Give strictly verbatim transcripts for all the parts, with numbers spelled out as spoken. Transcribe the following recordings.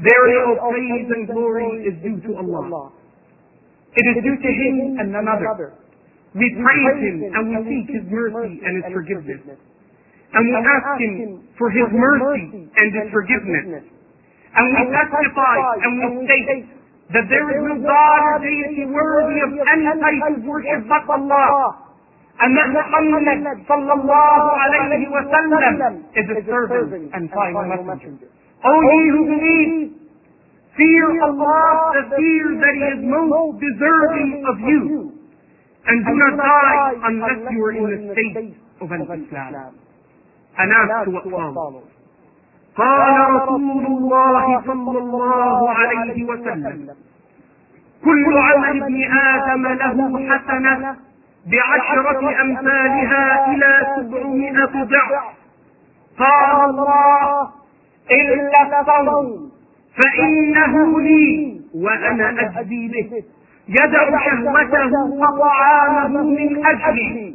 Verily all praise and glory is due to Allah. It is due to Him and none other. We praise Him and we seek His mercy and His forgiveness. And we ask Him for His mercy and His forgiveness. And we testify and we state that there is no God or deity worthy of any type of worship but Allah. And that Muhammad sallallahu alayhi wa sallam is His servant and final messenger. O ye who believe, fear Allah, the fear that He is most deserving of you. And do not die unless you are in the state of al-Islam. And as to what follows. قال رسول الله صلى الله عليه وسلم كل عمل ابن آدم له حسنة بعشرة أمثالها إلى سبعمائة ضعف. قال الله إلا الصوم فإنه لي وأنا أجزي به يدع شهوته وطعامه من أجلي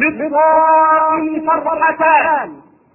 للصائم فرحتان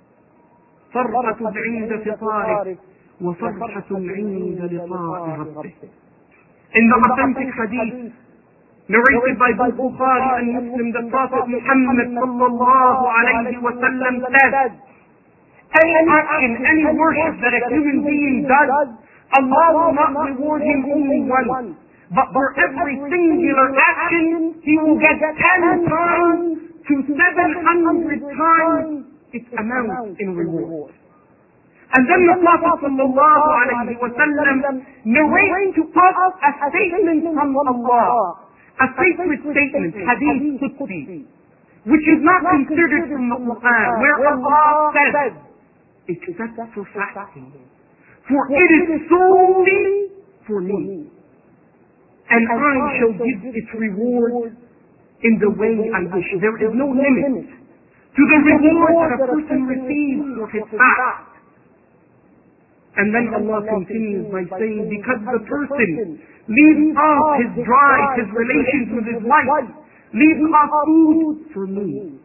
فرحة عند فطاره وفرحة عند لقاء ربه. In the authentic hadith narrated by both Bukhari and Muslim, the Prophet Muhammad sallallahu alayhi wa sallam said, any action, any worship that a human being does, Allah will not reward him only once, but for every singular action, he will get ten times to seven hundred times its amount in reward. And then the Prophet sallallahu alayhi wa sallam narrates to us a statement from Allah, a sacred statement, hadith qudsi, which is not considered from the Quran, where Allah says, except for fasting, for it is solely for me, and I shall give its reward in the way I wish. There is no limit to the reward that a person receives for his fast. And then Allah continues by saying, because the person leaves off his drive, his relations with his wife, leaves off food for me.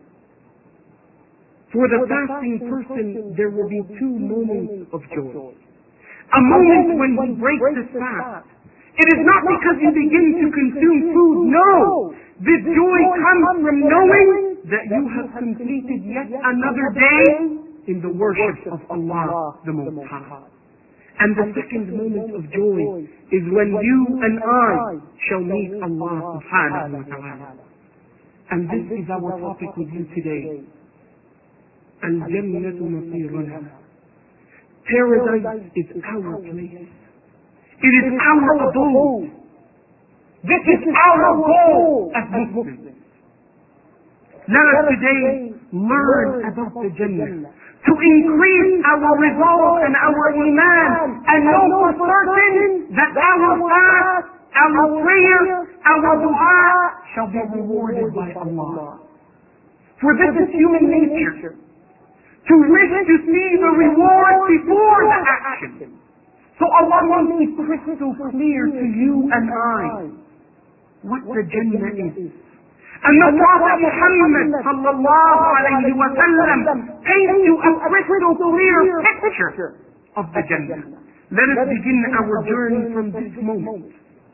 For the fasting person, there will be two moments of joy. A moment when he breaks his fast. It is not because you begin to consume food, no! This joy comes from knowing that you have completed yet another day in the worship of Allah the Most High. And the second moment of joy is when you and I shall meet Allah subhanahu wa ta'ala. And this is our topic with you today. Al-Jannatu Masiruna. Paradise is our place. It is our abode. This is our goal as Muslims. Let us today learn about the Jannah, to increase our resolve and our iman, and know for certain that our fast, our prayer, our dua shall be rewarded by Allah. For this is human nature, to wish to see the reward before the action. So Allah wants to be crystal clear to you and I what the Jannah is. And the Prophet Muhammad sallallahu alayhi wa sallam paints you a crystal clear picture of the Jannah. Let us begin our journey from this moment.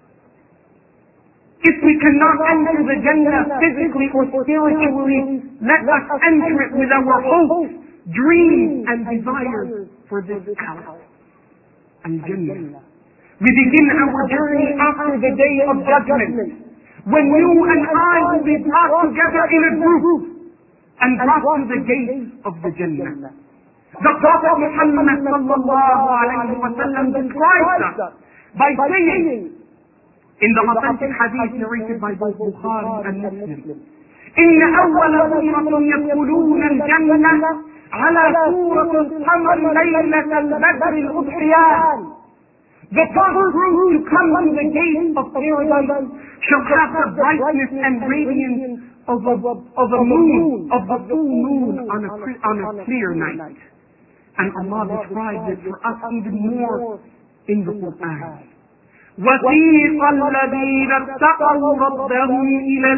If we cannot enter the Jannah physically or spiritually, let us enter it with our hopes, dreams, and desires for this house. Al-Jannah. We begin our journey after the day of judgment, when you and I will be brought together in a group and brought to the gates of the Jannah. The Prophet Muhammad sallallahu alayhi wa sallam describes us by saying, in the authentic hadith narrated by both Bukhari and Muslim, إن أول سورة يدخلون الجنة على سورة القمر ليلة البدر الأضحيان. The first group to come to the gate of paradise shall have the brightness and radiance of a, of a moon, of the full moon on a, on a clear night. And Allah describes it for us even more in the Quran. وَسِيقَ الَّذِينَ اتَّقَوْا رَبَّهُمْ إِلَى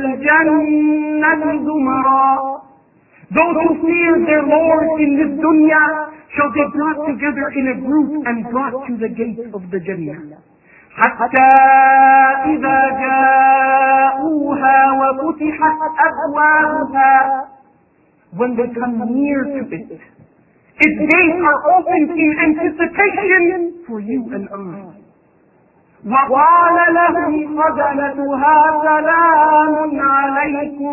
الْجَنَّةِ زُمَرًا. Those who fear their Lord in this dunya shall be brought together in a group and brought to the gate of the Jannah. حتى إذا جاءوها وفتحت أبوابها. When they come near to it, its gates are opened in anticipation for you and I. وقال لهم خزنتها سلام عليكم.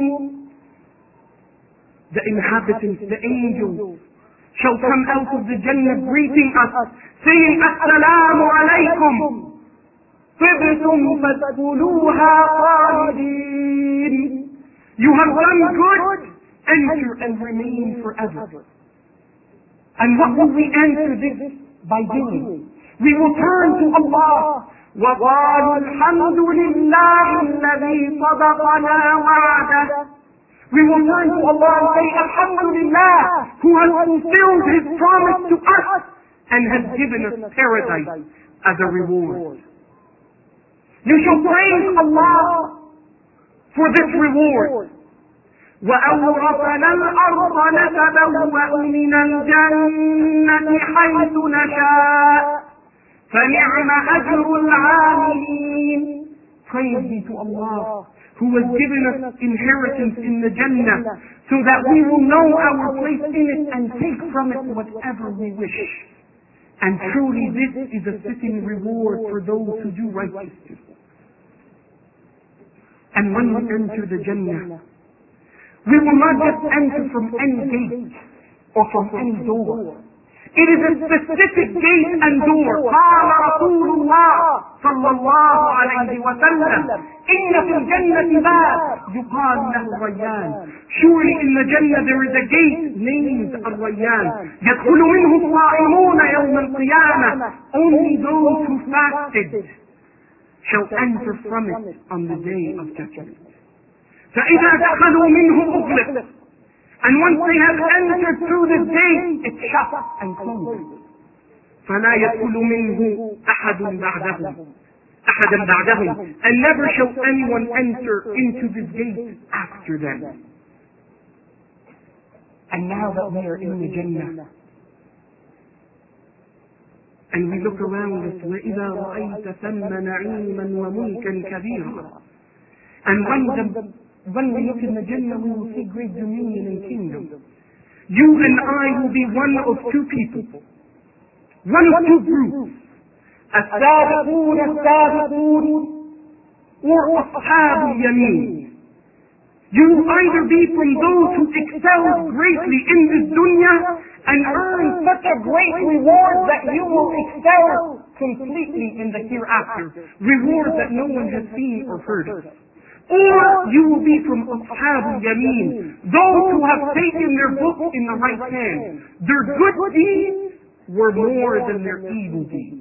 The inhabitants, the angels, shall come out of the Jannah greeting us, saying, Assalamu alaykum. طبتم فادخلوها خالدين. You have done good, enter and remain forever. And what will we answer this by doing? We will turn to Allah. وَقَالُوا الْحَمْدُ لِلَّهِ الَّذِي صَدَقَنَا وَعْدَهُ. We will turn to Allah and say, Alhamdulillah, who has fulfilled His promise to us and has given us paradise as a reward. You shall praise Allah for this reward. وَأَوْرَثَنَا الْأَرْضَ نَتَبَوَّأُ مِنَ الْجَنَّةِ حَيْثُ نَشَاءُ فَنِعْمَ أَجْرُ الْعَامِلِينَ. Praise be to Allah, who has given us inheritance in the Jannah, so that we will know our place in it and take from it whatever we wish. And truly this is a fitting reward for those who do righteousness. And when we enter the Jannah, we will not just enter from any gate or from any door. It is a specific gate and door. قال رسول الله صلى الله عليه وسلم إن في الجنة باب يقال له الريان. Surely in the Jannah there is a gate named الريان. يدخل منه الصائمون يوم القيامة. Only those who fasted shall enter from it on the day of judgment. فإذا دخلوا منه أغلق. And once they have entered through the gate, it's shut and closed. فلا يدخل منه أحد بعدهم أحدا بعدهم. And never shall anyone enter into this gate after them. And now that we are in the Jannah, and we look around us, وَإِذَا رَأَيْتَ ثَمَّ نَعِيمًا وَمُلْكًا كَبِيرًا. And when the When we look in the Jannah, we will see great dominion and kingdom. You and I will be one of two people, one of two groups. السابقون السابقون or أصحاب اليمين. You will either be from those who excel greatly in this dunya and earn such a great reward that you will excel completely in the hereafter, reward that no one has seen or heard of. Or you will be from Ashab al-Yameen, those who have taken their book in the right hand. Their good deeds were more than their evil deeds.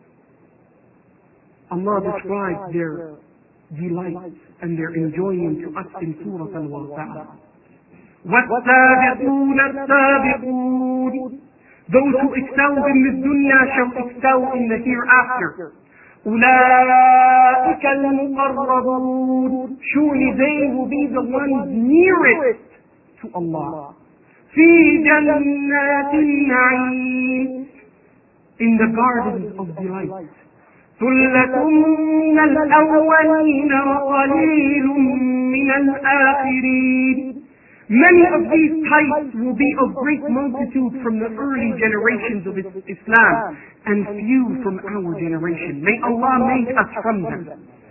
Allah describes their delight and their enjoyment to us in Surah Al-Waqi'ah. وَالسَّابِقُونَ السَّابِقُونَ. Those who excel in this dunya shall excel in the hereafter. أولئك المقربون. Surely they will be the ones nearest to Allah. في جنات النعيم. In the gardens of delight. ثلة من الأولين وقليل من الآخرين. Many of these types will be of great multitude from the early generations of Islam and few from our generation. May Allah make us from them.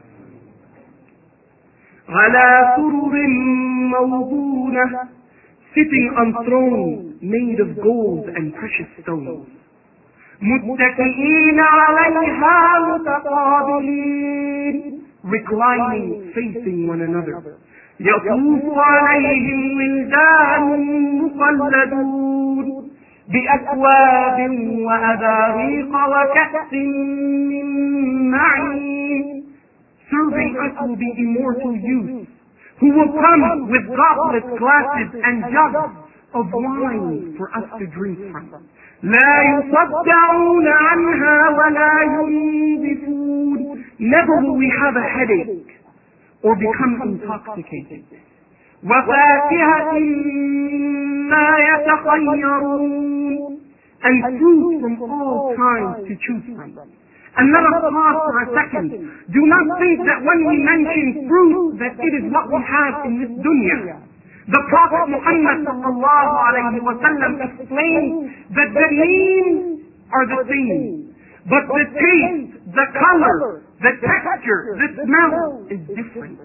على سرر موضونة. Sitting on thrones made of gold and precious stones. متكئين عليها متقابلين. Reclining, facing one another. يطوف عليهم ولدان مخلدون بأكواب وأباريق وكأس من معين. Serving us will be immortal youth who will come with goblets, glasses, and jugs of wine for us to drink from. لا يصدعون عنها ولا ينزفون. Never will we have a headache or become intoxicated. وَفَاكِهَةٍ مِّمَّا يَتَخَيَّرُونَ. and fruit from all kinds to choose from. And let us pause for a second. Do not think that when we mention fruit that it is what we have in this dunya. The Prophet Muhammad sallallahu alayhi wa sallam explained that the names are the same, but the taste, the color, the texture, the smell is different.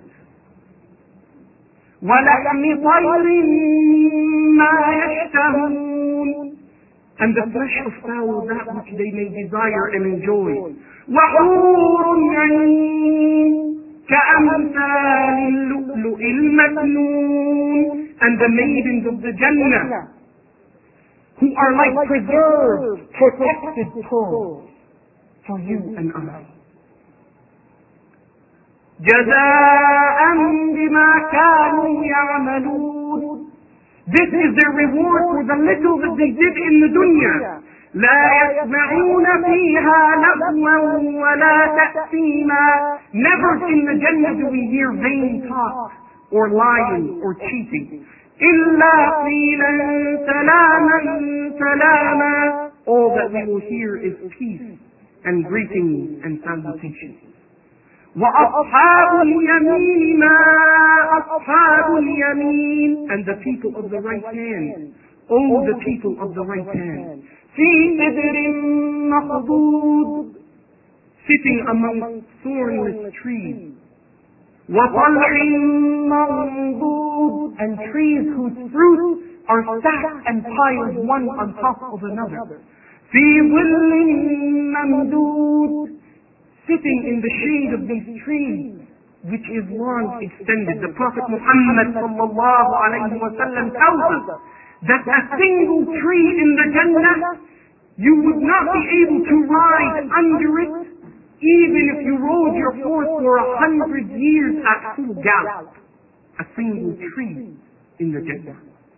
وَلَحْمِ طَيْرٍ مَا يَشْتَهُونَ, and the flesh of fowl, that which they may desire and enjoy. وَحُورٌ عِينٌ كَأَمْثَالِ اللُّؤْلُؤِ الْمَكْنُونِ, and the maidens of the Jannah, who are like preserved, protected pearls for you and I. جَزَاءً بِمَا كَانُوا يَعْمَلُونَ, this is their reward for the little that they did in the dunya. لا يسمعون فيها لغوا ولا تأثيما, never in the Jannah do we hear vain talk or lying or cheating. إلا قيلا سلاما سلاما, all that we will hear is peace and greetings and salutations. وأصحاب اليمين ما أصحاب اليمين, and the people of the right hand, oh the people of the right hand. في سدر مخضود, sitting among thornless trees. وطلع منضود, and trees whose fruits are stacked and piled one on top of another. في ظل ممدود, sitting in the shade of these trees, which is long extended. The Prophet Muhammad sallallahu alayhi wa sallam tells us that a single tree in the Jannah, you would not be able to ride under it, even if you rode your horse for a hundred years at full gallop. A single tree in the Jannah.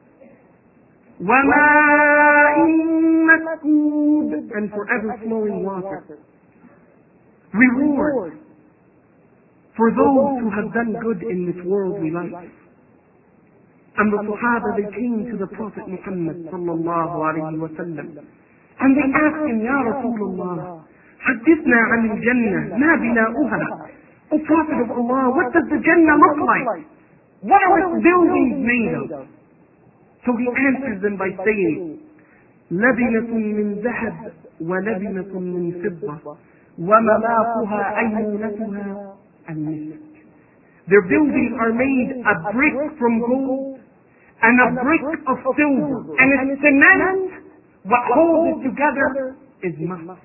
وَمَاءٍ مَسْكُوبٍ, and forever flowing water. Reward for those who have done good in this worldly life. And the Sahaba, they came to the Prophet Muhammad sallallahu alayhi wa sallam, and they asked him, Ya Rasulullah, حدثنا عن الجنة ما بناؤها. O Prophet of Allah, what does the Jannah look like? What are its buildings made of? So he answers them by saying, لبنة من ذهب ولبنة من فضة وملاقها أيمونتها المسك. Their buildings are made a brick from gold and a brick of silver, and its cement, what holds it together, is musk.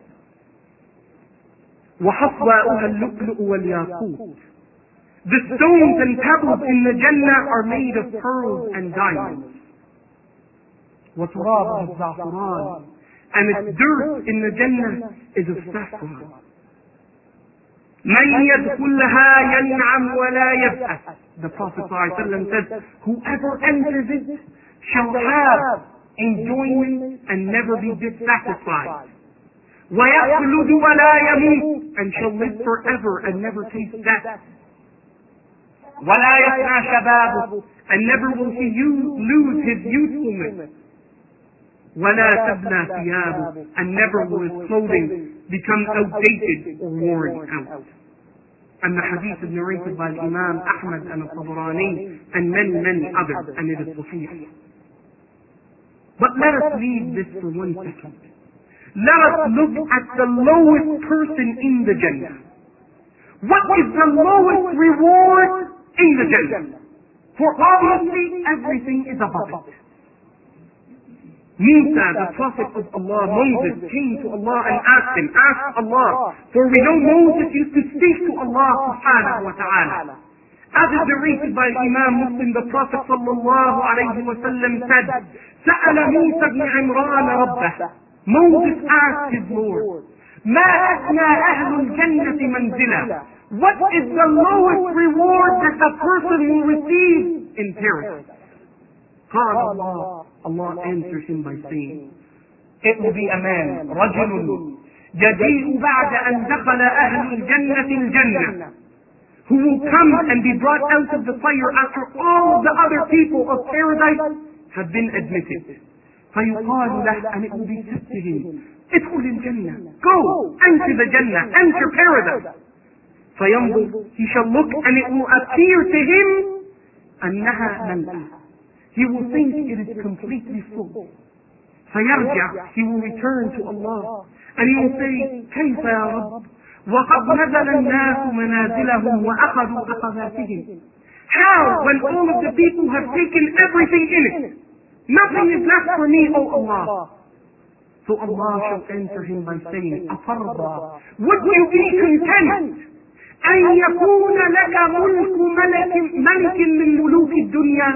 وحصواؤها اللؤلؤ والياقوت. The stones and pebbles in the Jannah are made of pearls and diamonds. وترابها الزعفران, and its dirt in the Jannah is of saffron. مَنْ يَدْخُلْهَا يَنْعَمْ وَلَا يَبْأَسْ. The Prophet ﷺ said, whoever enters it shall have enjoyment and never be dissatisfied. وَيَخْلُدُ وَلَا يَمُوتُ, and shall live forever and never taste death. وَلَا يَفْنَى شَبَابُهُ, and never will he lose his youthfulness. وَلَا تَبْلَى ثِيَابُهُ, and never will his clothing become outdated or worn out. And the hadith is narrated by Imam Ahmad and Al-Tabarani and many, many others, and it is sahih. But let us leave this for one second. Let us look at the lowest person in the Jannah. What is the lowest reward in the Jannah? For obviously everything is above it. Musa, the Prophet of Allah, Moses, came to Allah and asked him, ask Allah, for we know Moses used to speak to Allah subhanahu wa ta'ala. As is narrated by Imam Muslim, the Prophet sallallahu alayhi wa sallam said, سأل موسى بن عمران ربه. Moses asked his Lord, ما أثنى أهل الجنة منزلا. What is the lowest reward that the person will receive in paradise? قال Allah, Allah answers him by saying, it will be a man, رجل يجيء بعد أن دخل أهل الجنة الجنة, who will come and be brought out of the fire after all of the other people of paradise have been admitted. فيقال له, and it will be said to him, ادخل الجنة, go, enter the Jannah, enter paradise. فينظر, he shall look, and it will appear to him أنها ملأة. He will think it is completely full. فيرجع, he will return to Allah, and he will say, كيف يا رب وقد نزل الناس منازلهم وأخذوا أخذاتهم. How, when all of the people have taken everything in it, nothing is left for me, O Allah. So Allah shall answer him by saying, أفرضا, would you be content أن يكون لك ملك ملك ملك من ملوك الدنيا؟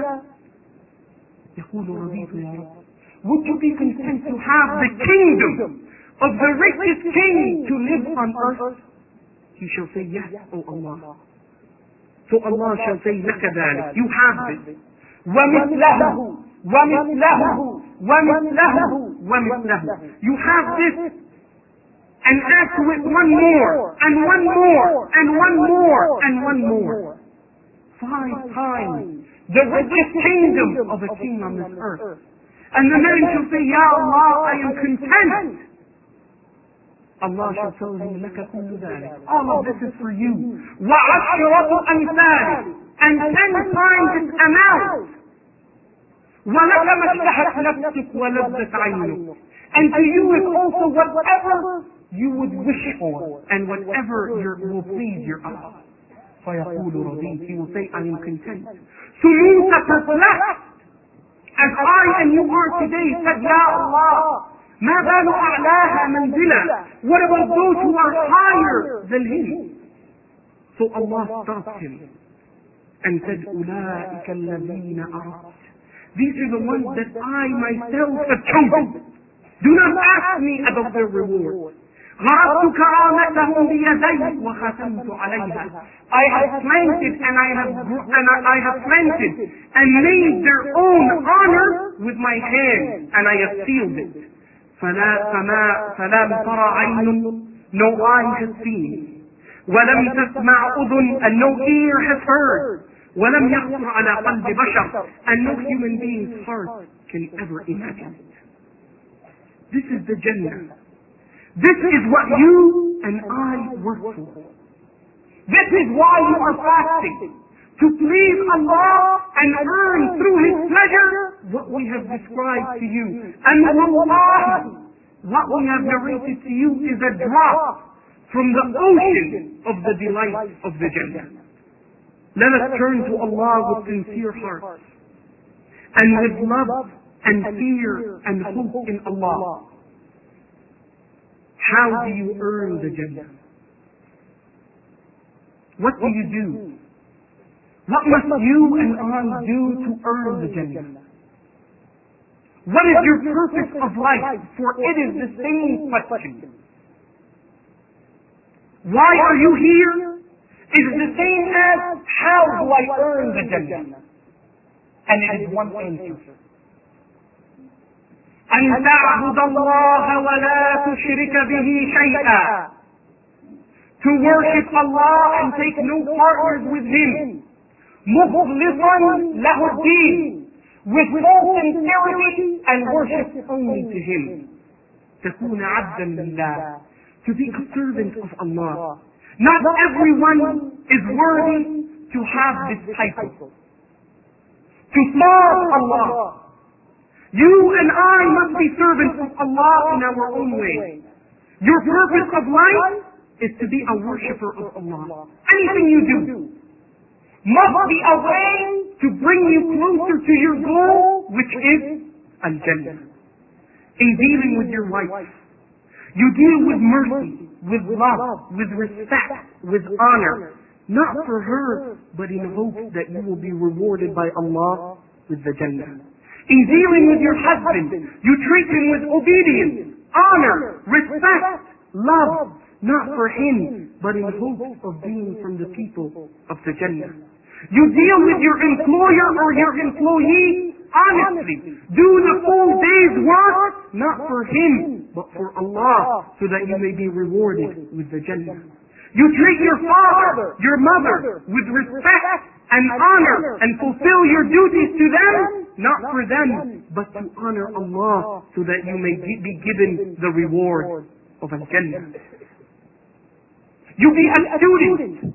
يقول رضيت يا رب. Would you be content to have the kingdom of the richest king to live on earth? He shall say, yes, O Allah. So Allah shall say, لك ذلك, you have this. ومثله ومثله ومثله ومثله. You have this, and add to it one more, and one more, and one more, and one more. Five times the richest kingdom of a king on this earth. And the man shall say, Ya Allah, I am content. Allah shall tell him, لك كل ذلك. All of this is for you. وعشرة أمثال, and ten times its amount. ولك ما اشتهت نفسك ولذت عينك. And to you is also whatever you would wish for, and whatever your, will please your eyes. فيقول رضيت, he will say, I am content. سموت perplexed, as I and you are today, said, Ya Allah, ما بال أعلاها منزلة. What about those who are higher than him? So Allah stopped him and said, أولئك الذين أردت. These are the ones that I myself have chosen. Do not ask me about their reward. غرست كرامتهم بيدي وختمت عليها. I have planted and I have and I have planted and made their own honor with my hand, and I have sealed it. فلا فما فلم ترى عين, no eye has seen, ولم تسمع أذن, and no ear has heard, ولم يخطر على قلب بشر, and no human being's heart can ever imagine it. This is the Jannah. This is what you and I work for. This is why you are fasting, to please Allah and earn through His pleasure what we have described to you. And wallahi, what we have narrated to you is a drop from the ocean of the delight of the Jannah. Let us turn to Allah with sincere hearts, and with love and fear and hope in Allah. How do you earn the Jannah? What do you do? What must you and I do to earn the Jannah? What is your purpose of life? For it is the same question. Why are you here? It is the same as, how do I earn the Jannah? And it is one answer. أن تعبد الله ولا تشرك به شيئا. To worship Allah and take no partners with Him. مخلصا له الدين. With full sincerity and worship only to Him. تكون عبدا لله. To be a servant of Allah. Not everyone is worthy to have this title. To serve Allah. You and I must be servants of Allah in our own way. Your purpose of life is to be a worshipper of Allah. Anything you do must be a way to bring you closer to your goal, which is Al-Jannah. In dealing with your wife, you deal with mercy, with love, with respect, with honor, not for her, but in hopes that you will be rewarded by Allah with the Jannah. In dealing with your husband, you treat him with obedience, honor, respect, love, not for him, but in hopes of being from the people of the Jannah. You deal with your employer or your employee honestly. Do the full day's work, not for him, but for Allah, so that you may be rewarded with the Jannah. You treat your father, your mother, with respect and honor and fulfill your duties to them, not for them, but to honor Allah, so that you may be given the reward of Al-Jannah. You be a student,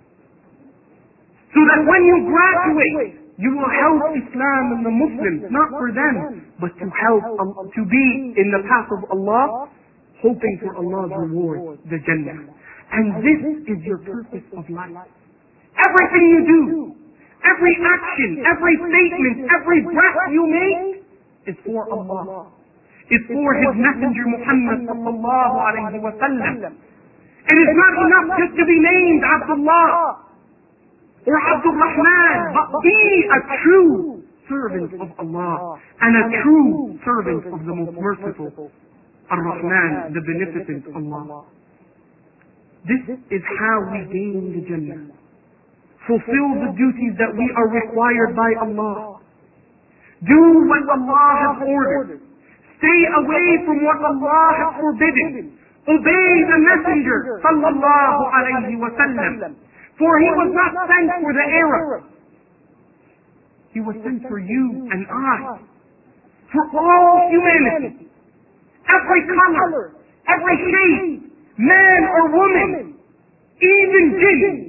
so that when you graduate, you will help Islam and the Muslims, not for them, but to help, um, to be in the path of Allah, hoping for Allah's reward, the Jannah. And this is your purpose of life. Everything you do, every action, every statement, every breath you make is for Allah. Is for His Messenger Muhammad sallallahu alayhi wa sallam. It is not enough just to be named Abdullah or Abdul Rahman, but be a true servant of Allah and a true servant of the most merciful, Ar-Rahman, the beneficent Allah. This is how we gain the Jannah. Fulfill the duties that we are required by Allah. Do what Allah has ordered. Stay away from what Allah has forbidden. Obey the Messenger sallallahu alayhi wa sallam. For he was not sent for the Arab. He was sent for you and I. For all humanity. Every color, every shade, man or woman, even jinn.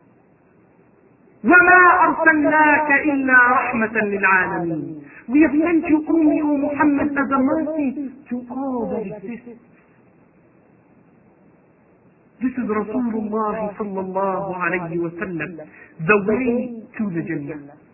وَمَا أَرْسَلْنَاكَ إِلَّا رَحْمَةً لِلْعَالَمِينَ. We have sent you only, O Muhammad, as a mercy to all that exists. This is Rasulullah sallallahu alayhi wa sallam, the way to the Jannah.